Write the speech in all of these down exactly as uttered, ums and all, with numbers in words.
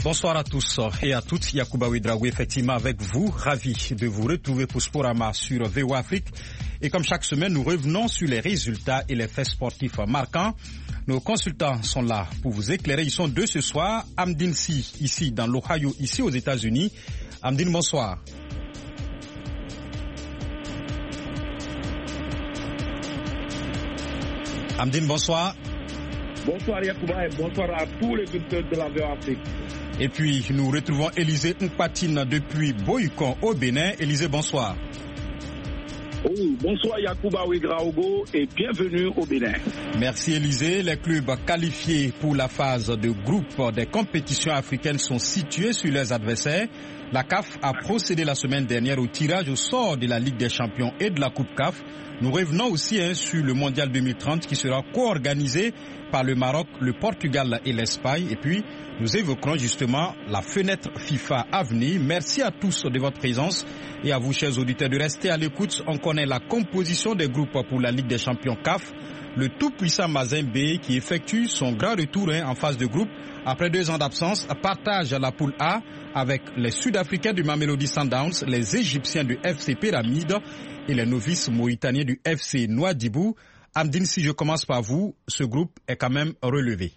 Bonsoir à tous et à toutes. Yacouba Ouedraogo, effectivement avec vous, ravi de vous retrouver pour Sporama sur V O Afrique. Et comme chaque semaine, nous revenons sur les résultats et les faits sportifs marquants. Nos consultants sont là pour vous éclairer. Ils sont deux ce soir. Amdine Si, ici dans l'Ohio, ici aux États-Unis. Amdine, bonsoir. Amdine, bonsoir. Bonsoir Yacouba et bonsoir à tous les auditeurs de la V O Afrique. Et puis, nous retrouvons Élisée Mpatine depuis Boycon au Bénin. Élisée, bonsoir. Oh, bonsoir Yacouba Ouedraogo et bienvenue au Bénin. Merci Élisée. Les clubs qualifiés pour la phase de groupe des compétitions africaines sont situés sur leurs adversaires. La C A F a procédé la semaine dernière au tirage au sort de la Ligue des Champions et de la Coupe C A F. Nous revenons aussi hein, sur le Mondial deux mille trente qui sera co-organisé par le Maroc, le Portugal et l'Espagne. Et puis, nous évoquerons justement la fenêtre FIFA à venir. Merci à tous de votre présence et à vous, chers auditeurs, de rester à l'écoute. On connaît la composition des groupes pour la Ligue des Champions C A F. Le tout-puissant Mazembe, qui effectue son grand retour hein, en phase de groupe après deux ans d'absence, partage la poule A avec les Sud-Africains du Mamelodi Sundowns, les Égyptiens du F C Pyramide et les novices mauritaniens du F C Nouadhibou. Amdine, si je commence par vous, ce groupe est quand même relevé.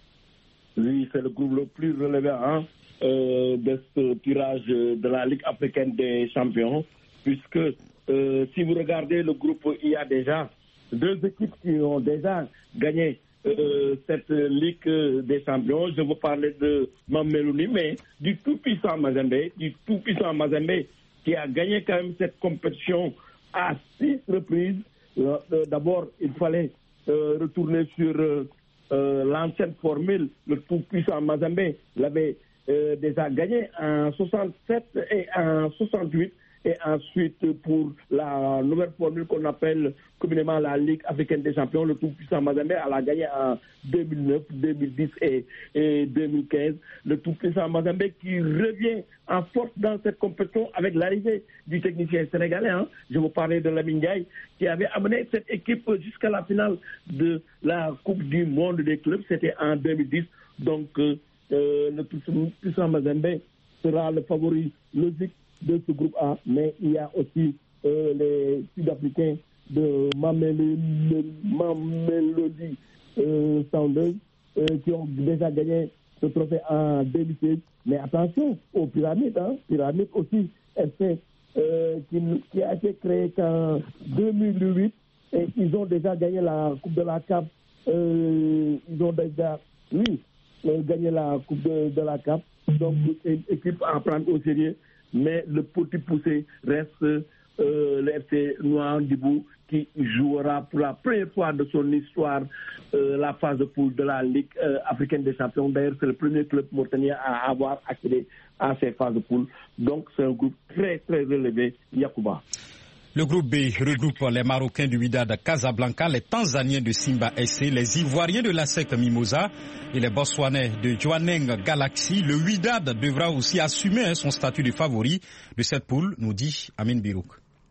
Oui, c'est le groupe le plus relevé hein, euh, de ce tirage de la Ligue africaine des champions, puisque euh, si vous regardez le groupe, il y a déjà deux équipes qui ont déjà gagné euh, cette Ligue des champions. Je veux parler de Mamelodi, mais du tout-puissant Mazembe, du tout-puissant Mazembe qui a gagné quand même cette compétition à six reprises. Euh, d'abord, il fallait euh, retourner sur euh, euh, l'ancienne formule. Le tout-puissant Mazembe l'avait euh, déjà gagné en soixante-sept et en soixante-huit. Et ensuite, pour la nouvelle formule qu'on appelle communément la Ligue africaine des champions, le tout-puissant Mazembe elle a gagné en deux mille neuf, deux mille dix et, et deux mille quinze. Le tout-puissant Mazembe qui revient en force dans cette compétition avec l'arrivée du technicien sénégalais. Hein. Je vous parlais de Lamine Ndiaye qui avait amené cette équipe jusqu'à la finale de la Coupe du Monde des clubs. C'était en deux mille dix. Donc, euh, le tout-puissant Mazembe sera le favori logique de ce groupe A, mais il y a aussi euh, les Sud-Africains de Mamelodi, Mamelodi euh, Sundowns euh, qui ont déjà gagné ce trophée en deux mille seize. Mais attention aux Pyramides, hein, Pyramides aussi, F C, euh, qui, qui a été créé qu'en deux mille huit et ils ont déjà gagné la Coupe de la C A F. Euh, ils ont déjà, oui, euh, gagné la Coupe de, de la C A F. Donc, c'est une équipe à prendre au sérieux. Mais le petit poussé reste euh, le F C Nouadhibou qui jouera pour la première fois de son histoire euh, la phase de poule de la Ligue euh, africaine des champions. D'ailleurs, c'est le premier club mauritanien à avoir accédé à ces phases de poule. Donc, c'est un groupe très, très relevé, Yacouba. Le groupe B regroupe les Marocains du Wydad Casablanca, les Tanzaniens de Simba S C, les Ivoiriens de l'A S E C Mimosa et les Botswanais de Jwaneng Galaxy. Le Wydad devra aussi assumer son statut de favori de cette poule, nous dit Amin Birouk.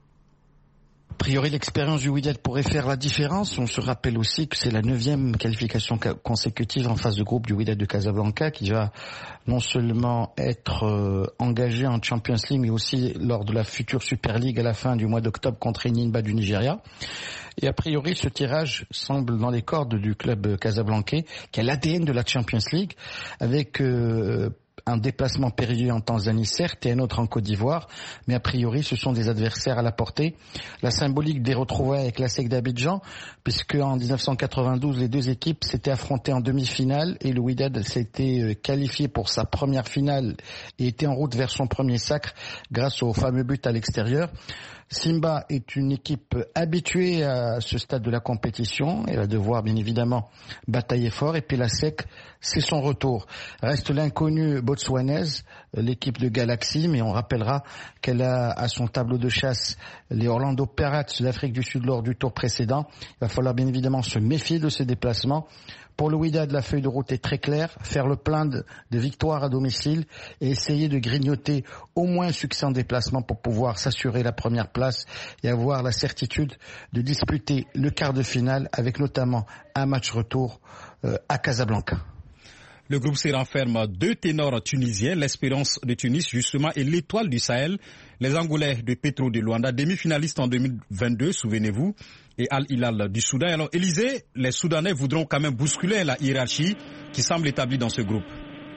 A priori, l'expérience du Wydad pourrait faire la différence. On se rappelle aussi que c'est la neuvième qualification consécutive en phase de groupe du Wydad de Casablanca qui va non seulement être euh, engagé en Champions League, mais aussi lors de la future Super League à la fin du mois d'octobre contre Enyimba du Nigeria. Et a priori, ce tirage semble dans les cordes du club casablancais, qui a l'A D N de la Champions League, avec euh, un déplacement périlleux en Tanzanie, certes, et un autre en Côte d'Ivoire, mais a priori, ce sont des adversaires à la portée. La symbolique des retrouvailles avec l'A S E C d'Abidjan, puisque en dix-neuf cent quatre-vingt-douze, les deux équipes s'étaient affrontées en demi-finale et le Wydad s'était qualifié pour sa première finale et était en route vers son premier sacre grâce au fameux but à l'extérieur. Simba est une équipe habituée à ce stade de la compétition. Elle va devoir bien évidemment batailler fort. Et puis la S E C, c'est son retour. Reste l'inconnu botswanaise, l'équipe de Galaxy, mais on rappellera qu'elle a à son tableau de chasse les Orlando Pirates d'Afrique du Sud lors du tour précédent. Il va falloir bien évidemment se méfier de ces déplacements. Pour le Wydad, la feuille de route est très claire, faire le plein de, de victoires à domicile et essayer de grignoter au moins un succès en déplacement pour pouvoir s'assurer la première place et avoir la certitude de disputer le quart de finale avec notamment un match retour euh, à Casablanca. Le groupe C renferme deux ténors tunisiens, l'Espérance de Tunis justement et l'Étoile du Sahel. Les Angolais de Petro de Luanda, demi-finalistes en deux mille vingt-deux, souvenez-vous, et Al Hilal du Soudan. Alors Élisée, les Soudanais voudront quand même bousculer la hiérarchie qui semble établie dans ce groupe.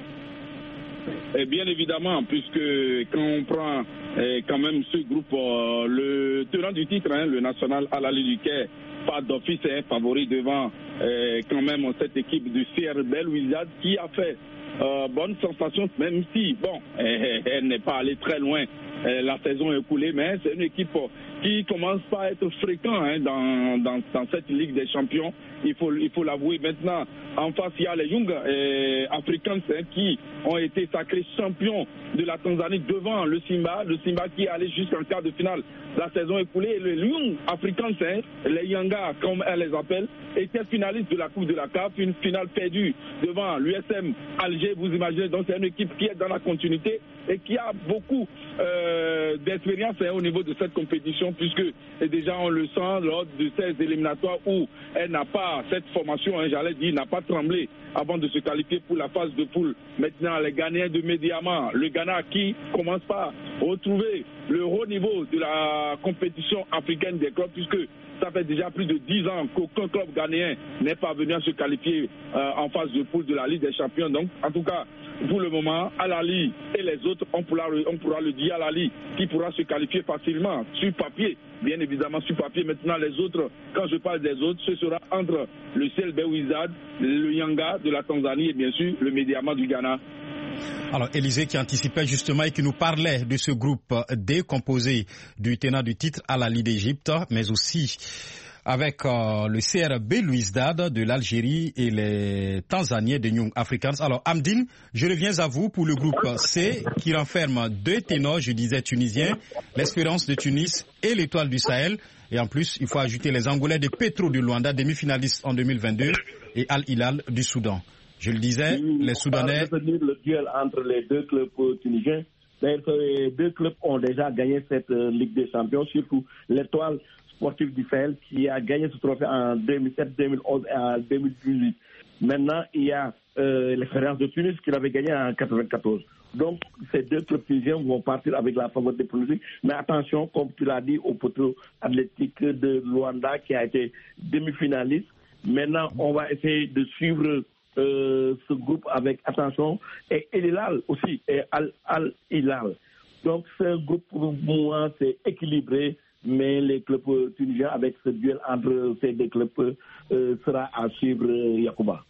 Et bien évidemment, puisque quand on prend eh, quand même ce groupe, euh, le tenant du titre, hein, le national Al Ahly du Caire, pas d'office est favori devant eh, quand même cette équipe du C R Belouizdad qui a fait euh, bonne sensation, même si, bon, eh, elle n'est pas allée très loin. Eh, la saison est écoulée, mais c'est une équipe qui commence pas à être fréquent hein, dans, dans, dans cette Ligue des Champions. Il faut, il faut l'avouer. Maintenant, en face, il y a les Young eh, Africans hein, qui ont été sacrés champions de la Tanzanie devant le Simba. Le Simba qui est allé jusqu'en quart de finale la saison écoulée. Et les Young Africans, hein, les Yanga, comme elle les appelle, étaient finalistes de la Coupe de la C A F. Une finale perdue devant l'U S M Alger. Vous imaginez, donc c'est une équipe qui est dans la continuité et qui a beaucoup euh, d'expérience hein, au niveau de cette compétition, puisque et déjà on le sent lors de ces éliminatoires où elle n'a pas cette formation, hein, j'allais dire, n'a pas tremblé avant de se qualifier pour la phase de poule. Maintenant, les Ghanéens de Médiamar, le Ghana qui commence par retrouver le haut niveau de la compétition africaine des clubs, puisque ça fait déjà plus de dix ans qu'aucun club ghanéen n'est pas venu à se qualifier euh, en phase de poule de la Ligue des Champions. Donc, en tout cas, pour le moment, Al Ahly et les autres, on pourra, on pourra le dire, Al Ahly qui pourra se qualifier facilement sur papier, bien évidemment sur papier. Maintenant, les autres, quand je parle des autres, ce sera entre le C R Belouizdad, le Yanga de la Tanzanie et bien sûr le Médiama du Ghana. Alors, Élisée qui anticipait justement et qui nous parlait de ce groupe D composé du tenant du titre Al Ahly d'Égypte, mais aussi avec euh, le C R Belouizdad de l'Algérie et les Tanzaniens de Young Africans. Alors, Amdine, je reviens à vous pour le groupe C qui renferme deux ténors, je disais tunisiens, l'Espérance de Tunis et l'Étoile du Sahel. Et en plus, il faut ajouter les Angolais de Petro de Luanda, demi-finalistes en deux mille vingt-deux, et Al Hilal du Soudan. Je le disais, oui, les Soudanais... On va retenir le duel entre les deux clubs tunisiens. D'ailleurs, les deux clubs ont déjà gagné cette euh, Ligue des Champions, surtout l'Étoile sportive du Sahel qui a gagné ce trophée en deux mille sept, deux mille onze et en deux mille dix-huit. Maintenant, il y a euh, l'Espérance de Tunis qui l'avait gagné en quatre-vingt-quatorze. Donc, ces deux clubs tunisiens vont partir avec la faveur des pronostics. Mais attention, comme tu l'as dit, au poteau athlétique de Luanda qui a été demi-finaliste. Maintenant, on va essayer de suivre euh, ce groupe avec attention. Et El Hilal aussi, et Al, Al Hilal. Donc, ce groupe, pour moi, c'est équilibré. Mais les clubs tunisiens, avec ce duel entre ces deux clubs, euh, sera à suivre, euh, Yacouba.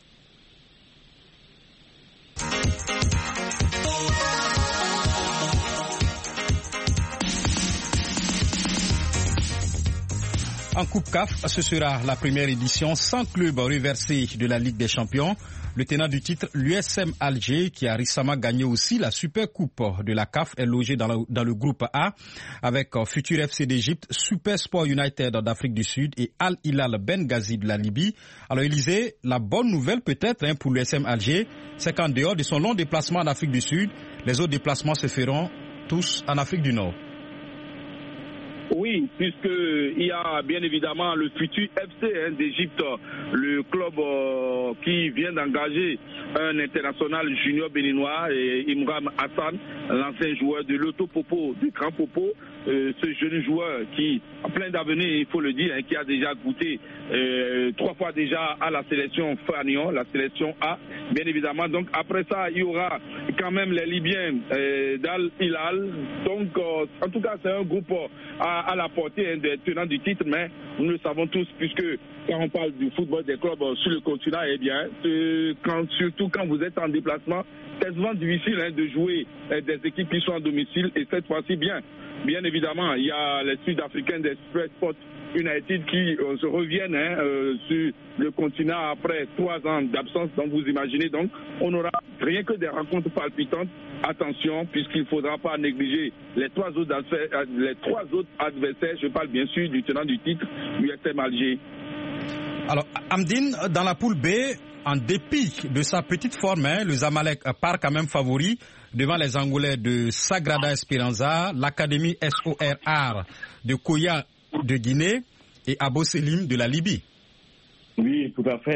En Coupe C A F, ce sera la première édition sans club reversé de la Ligue des Champions. Le tenant du titre, l'U S M Alger, qui a récemment gagné aussi la Super Coupe de la C A F, est logé dans, la, dans le groupe A avec Futur F C d'Égypte, Super Sport United d'Afrique du Sud et Al Hilal Benghazi de la Libye. Alors Élisée, la bonne nouvelle peut-être hein, pour l'U S M Alger, c'est qu'en dehors de son long déplacement en Afrique du Sud, les autres déplacements se feront tous en Afrique du Nord. Oui, puisqu'il y a bien évidemment le futur F C hein, d'Égypte, le club euh, qui vient d'engager un international junior béninois, et Imran Hassan, l'ancien joueur de l'Auto Popo, du Grand Popo, euh, ce jeune joueur qui a plein d'avenir, il faut le dire, hein, qui a déjà goûté euh, trois fois déjà à la sélection Fanion, la sélection A, bien évidemment. Donc après ça, il y aura quand même les Libyens euh, d'Al Hilal. Donc euh, en tout cas, c'est un groupe à à la portée hein, des tenants du titre, mais nous le savons tous, puisque quand on parle du football des clubs sur le continent, eh bien, quand, surtout quand vous êtes en déplacement, c'est souvent difficile hein, de jouer euh, des équipes qui sont en domicile, et cette fois-ci, bien, bien évidemment, il y a les Sud-Africains des Super Sport United qui euh, se reviennent hein, euh, sur le continent après trois ans d'absence. Donc vous imaginez, donc on n'aura rien que des rencontres palpitantes. Attention, puisqu'il ne faudra pas négliger les trois autres adversaires, les trois autres adversaires. Je parle bien sûr du tenant du titre, l'U S M Alger. Alors Amdine, dans la poule B, en dépit de sa petite forme, hein, le Zamalek part quand même favori devant les Angolais de Sagrada Esperanza, l'Académie S O R R de Koya de Guinée et Abo Selim de la Libye. Oui, tout à fait.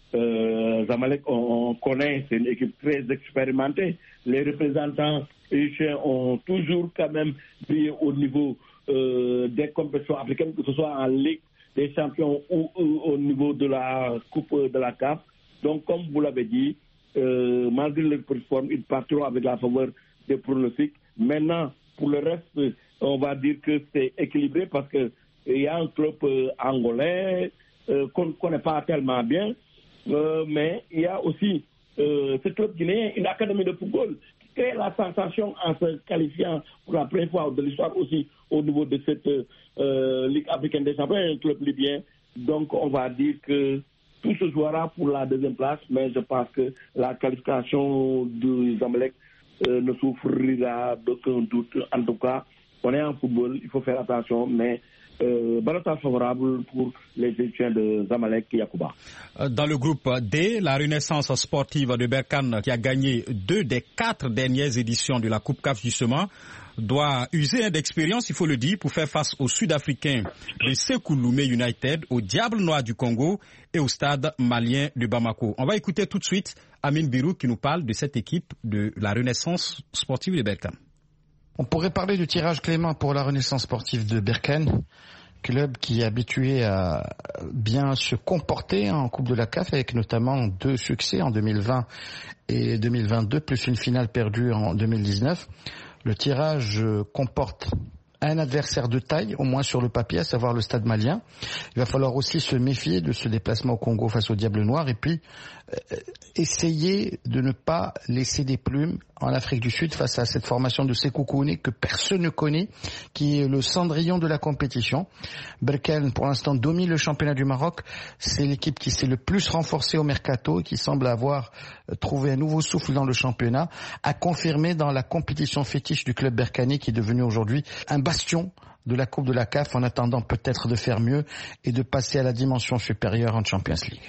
Euh, Zamalek, on, on connaît, c'est une équipe très expérimentée. Les représentants égyptiens ont toujours quand même brillé au niveau euh, des compétitions africaines, que ce soit en Ligue des champions ou, ou au niveau de la Coupe de la C A F. Donc, comme vous l'avez dit, euh, malgré leur performance, ils partiront avec la faveur des pronostics. Maintenant, pour le reste, on va dire que c'est équilibré parce qu'il y a un club euh, angolais euh, qu'on ne connaît pas tellement bien, euh, mais il y a aussi euh, ce club guinéen, une académie de football qui crée la sensation en se qualifiant pour la première fois de l'histoire aussi au niveau de cette euh, Ligue africaine des champions, un club libyen. Donc on va dire que tout se jouera pour la deuxième place, mais je pense que la qualification du Zamalek euh, ne souffrira d'aucun doute. En tout cas, on est en football, il faut faire attention, mais euh, balotage favorable pour les Égyptiens de Zamalek et Yacouba. Dans le groupe D, la Renaissance sportive de Berkane, qui a gagné deux des quatre dernières éditions de la Coupe C A F justement, doit user d'expérience, il faut le dire, pour faire face aux Sud-Africains de Sékou Loumé United, au Diable Noir du Congo et au Stade malien de Bamako. On va écouter tout de suite Amine Birou qui nous parle de cette équipe de la Renaissance sportive de Berkane. On pourrait parler du tirage clément pour la Renaissance sportive de Berkane, club qui est habitué à bien se comporter en Coupe de la C A F, avec notamment deux succès en deux mille vingt et deux mille vingt-deux, plus une finale perdue en deux mille dix-neuf. Le tirage comporte un adversaire de taille, au moins sur le papier, à savoir le Stade malien. Il va falloir aussi se méfier de ce déplacement au Congo face au Diable Noir et puis euh, essayer de ne pas laisser des plumes en Afrique du Sud face à cette formation de Sékou Kouné que personne ne connaît, qui est le cendrillon de la compétition. Berkane, pour l'instant, domine le championnat du Maroc. C'est l'équipe qui s'est le plus renforcée au mercato et qui semble avoir trouvé un nouveau souffle dans le championnat, à confirmer dans la compétition fétiche du club berkanais qui est devenu aujourd'hui un bastion de la Coupe de la C A F en attendant peut-être de faire mieux et de passer à la dimension supérieure en Champions League.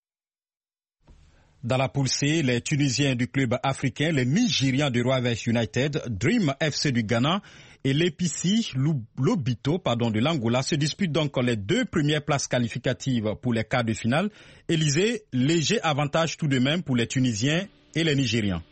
Dans la poule C, les Tunisiens du club africain, les Nigérians du Roivech United, Dream F C du Ghana et l'A P C Lobito pardon, de l'Angola se disputent donc les deux premières places qualificatives pour les quarts de finale. Élysée, léger avantage tout de même pour les Tunisiens et les Nigérians.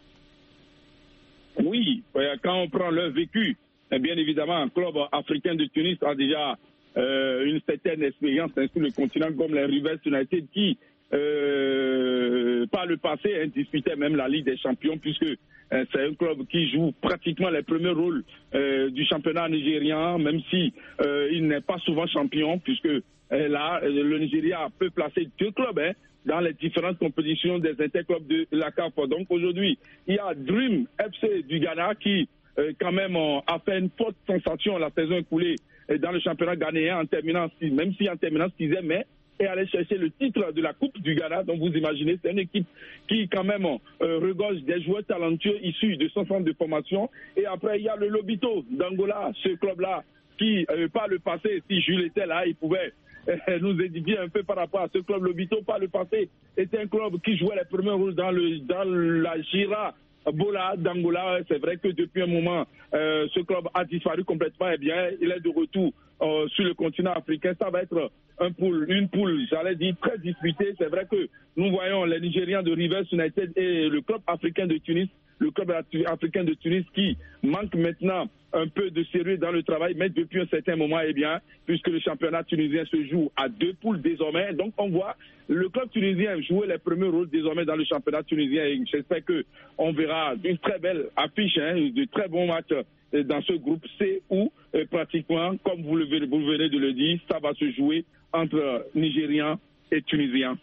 Oui, quand on prend leur vécu, bien évidemment, un club africain de Tunis a déjà euh, une certaine expérience sur le continent, comme les Rivers United qui, euh, par le passé, hein, disputaient même la Ligue des Champions, puisque euh, c'est un club qui joue pratiquement les premiers rôles euh, du championnat nigérian, même si euh, il n'est pas souvent champion, puisque euh, là, le Nigeria peut placer deux clubs hein, dans les différentes compétitions des interclubs de la C A F. Donc aujourd'hui, il y a Dream F C du Ghana qui Euh, quand même on a fait une forte sensation la saison écoulée euh, dans le championnat ghanéen en terminant, même si en terminant sixième, mais est allé chercher le titre de la Coupe du Ghana. Donc vous imaginez, c'est une équipe qui quand même euh, regorge des joueurs talentueux issus de son centre de formation. Et après il y a le Lobito d'Angola, ce club-là qui euh, par le passé, si Jules était là, il pouvait euh, nous édifier un peu par rapport à ce club. Lobito par le passé était un club qui jouait les premiers rôles dans, le, dans la Gira Bola d'Angola. C'est vrai que depuis un moment, euh, ce club a disparu complètement. Eh bien, il est de retour euh, sur le continent africain. Ça va être un pool, une poule, j'allais dire, très disputée. C'est vrai que nous voyons les Nigérians de Rivers United et le club africain de Tunis, le club africain de Tunis qui manque maintenant un peu de sérieux dans le travail, mais depuis un certain moment, eh bien, puisque le championnat tunisien se joue à deux poules désormais, donc on voit le club tunisien jouer les premiers rôles désormais dans le championnat tunisien et j'espère qu'on verra une très belle affiche, hein, de très bons matchs dans ce groupe C où euh, pratiquement, comme vous, le, vous venez de le dire, ça va se jouer entre Nigériens et Tunisiens.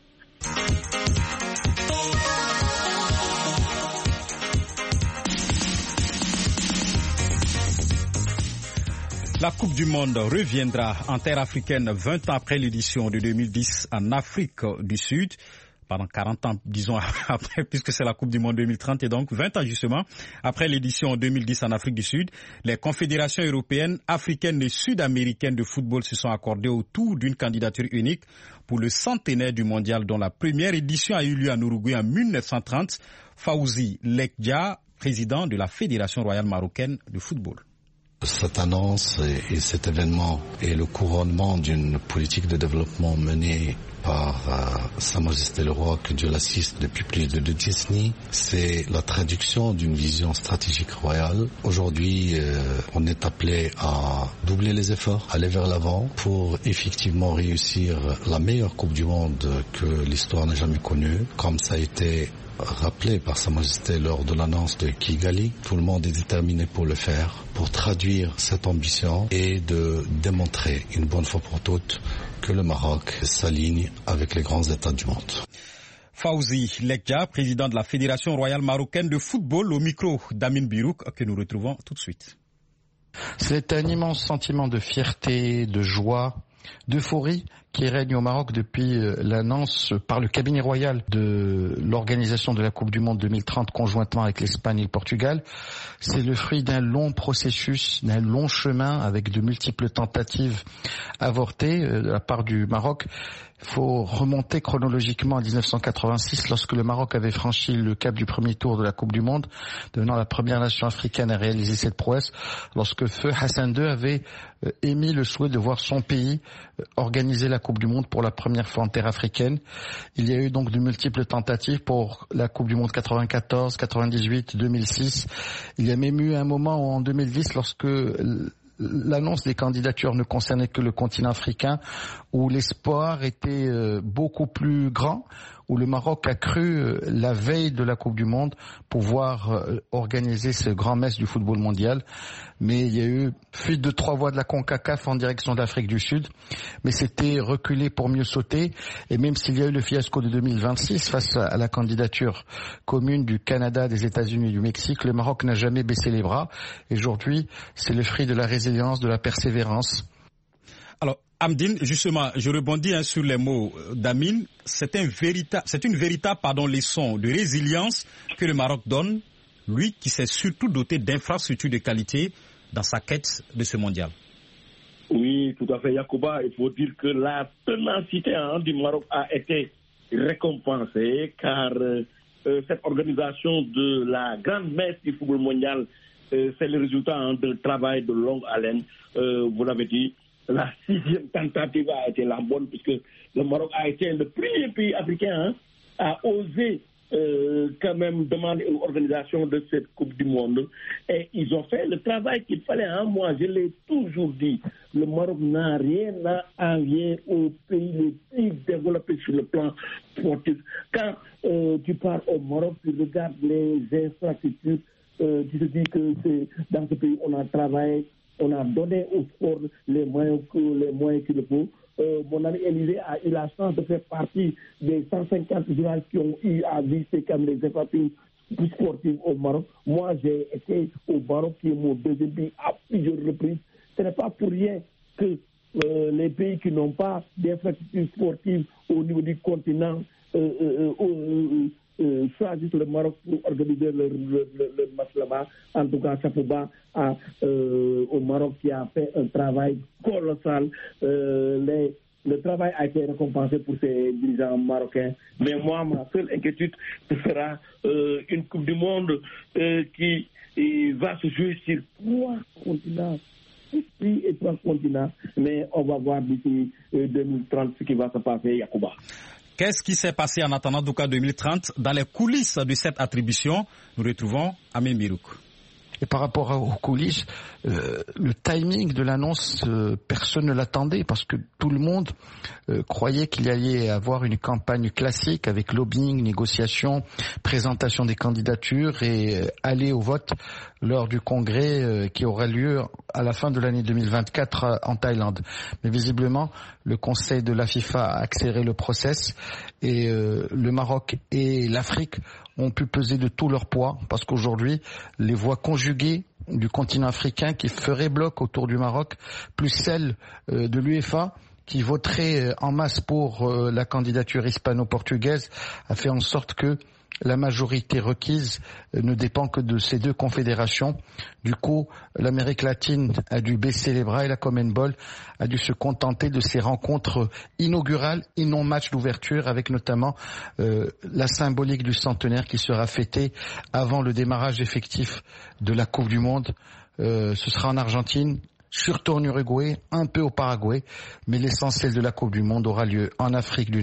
La Coupe du Monde reviendra en terre africaine vingt ans après l'édition de deux mille dix en Afrique du Sud. Pendant quarante ans, disons, après, puisque c'est la Coupe du Monde deux mille trente, et donc vingt ans justement, après l'édition deux mille dix en Afrique du Sud, les confédérations européennes, africaines et sud-américaines de football se sont accordées autour d'une candidature unique pour le centenaire du mondial, dont la première édition a eu lieu en Uruguay en mille neuf cent trente. Fawzi Lekdja, président de la Fédération royale marocaine de football. Cette annonce et, et cet événement est le couronnement d'une politique de développement menée par euh, Sa Majesté le Roi, que Dieu l'assiste depuis plus de deux décennies. C'est la traduction d'une vision stratégique royale. Aujourd'hui, euh, on est appelé à doubler les efforts, aller vers l'avant pour effectivement réussir la meilleure Coupe du Monde que l'histoire n'a jamais connue, comme ça a été rappelé par Sa Majesté lors de l'annonce de Kigali. Tout le monde est déterminé pour le faire, pour traduire cette ambition et de démontrer une bonne fois pour toutes que le Maroc s'aligne avec les grands États du monde. Fawzi Lekja, président de la Fédération royale marocaine de football, au micro d'Amin Birouk, que nous retrouvons tout de suite. C'est un immense sentiment de fierté, de joie, d'euphorie qui règne au Maroc depuis l'annonce par le cabinet royal de l'organisation de la Coupe du Monde deux mille trente conjointement avec l'Espagne et le Portugal. C'est le fruit d'un long processus, d'un long chemin avec de multiples tentatives avortées de la part du Maroc. Il faut remonter chronologiquement en dix-neuf cent quatre-vingt-six, lorsque le Maroc avait franchi le cap du premier tour de la Coupe du Monde, devenant la première nation africaine à réaliser cette prouesse, lorsque Feu Hassan deux avait émis le souhait de voir son pays organiser la Coupe du Monde pour la première fois en terre africaine. Il y a eu donc de multiples tentatives pour la Coupe du Monde quatre-vingt-quatorze, quatre-vingt-dix-huit, deux mille six. Il y a même eu un moment en deux mille dix, lorsque l'annonce des candidatures ne concernait que le continent africain, où l'espoir était beaucoup plus grand, où le Maroc a cru la veille de la Coupe du Monde pouvoir organiser ce grand messe du football mondial. Mais il y a eu fuite de trois voies de la CONCACAF en direction de l'Afrique du Sud, mais c'était reculé pour mieux sauter. Et même s'il y a eu le fiasco de deux mille vingt-six face à la candidature commune du Canada, des États-Unis et du Mexique, le Maroc n'a jamais baissé les bras. Et aujourd'hui, c'est le fruit de la résilience, de la persévérance. Alors, Amdine, justement, je rebondis hein, sur les mots d'Amin. C'est un vérita- c'est une véritable pardon, leçon de résilience que le Maroc donne, lui qui s'est surtout doté d'infrastructures de qualité dans sa quête de ce mondial. Oui, tout à fait, Yacouba. Il faut dire que la ténacité hein, du Maroc a été récompensée, car euh, cette organisation de la grande messe du football mondial, euh, c'est le résultat hein, d'un travail de longue haleine. Euh, vous l'avez dit, la sixième tentative a été la bonne, puisque le Maroc a été le premier pays africain hein, à oser euh, quand même demander une organisation de cette Coupe du Monde. Et ils ont fait le travail qu'il fallait. Hein. Moi, je l'ai toujours dit, le Maroc n'a rien à envier aux pays les plus développés sur le plan sportif. Quand euh, tu pars au Maroc, tu regardes les infrastructures, euh, tu te dis que c'est, dans ce pays, on a travaillé. On a donné au sport les moyens, les moyens qu'il faut. Euh, mon ami Élisée a eu la chance de faire partie des cent cinquante joueurs qui ont eu à visiter comme les infrastructures sportives au Maroc. Moi, j'ai été au Maroc, qui est mon deuxième pays, à plusieurs reprises. Ce n'est pas pour rien que euh, les pays qui n'ont pas d'infrastructures sportives au niveau du continent euh, euh, euh, Euh, choisissent le Maroc pour organiser le, le, le, le match là-bas. En tout cas, chapeau bas à, euh, au Maroc qui a fait un travail colossal. Euh, les, le travail a été récompensé pour ces dirigeants marocains. Mais moi, ma seule inquiétude sera euh, une Coupe du Monde euh, qui va se jouer sur trois continents. Six et trois continents. Mais on va voir d'ici euh, deux mille trente ce qui va se passer, Yacouba. Qu'est-ce qui s'est passé en attendant Douka deux mille trente dans les coulisses de cette attribution? Nous retrouvons Amin Birouk. Et par rapport aux coulisses, euh, le timing de l'annonce, euh, personne ne l'attendait parce que tout le monde euh, croyait qu'il allait avoir une campagne classique avec lobbying, négociation, présentation des candidatures et euh, aller au vote lors du congrès euh, qui aura lieu à la fin de l'année deux mille vingt-quatre euh, en Thaïlande. Mais visiblement, le Conseil de la FIFA a accéléré le process et euh, le Maroc et l'Afrique ont pu peser de tout leur poids parce qu'aujourd'hui, les voix conjuguées du continent africain qui feraient bloc autour du Maroc, plus celles euh, de l'UEFA qui voterait en masse pour euh, la candidature hispano-portugaise, a fait en sorte que la majorité requise ne dépend que de ces deux confédérations. Du coup, l'Amérique latine a dû baisser les bras et la CONMEBOL a dû se contenter de ces rencontres inaugurales et non match d'ouverture, avec notamment euh, la symbolique du centenaire qui sera fêtée avant le démarrage effectif de la Coupe du Monde Euh, ce sera en Argentine, surtout en Uruguay, un peu au Paraguay, mais l'essentiel de la Coupe du Monde aura lieu en Afrique du Nord.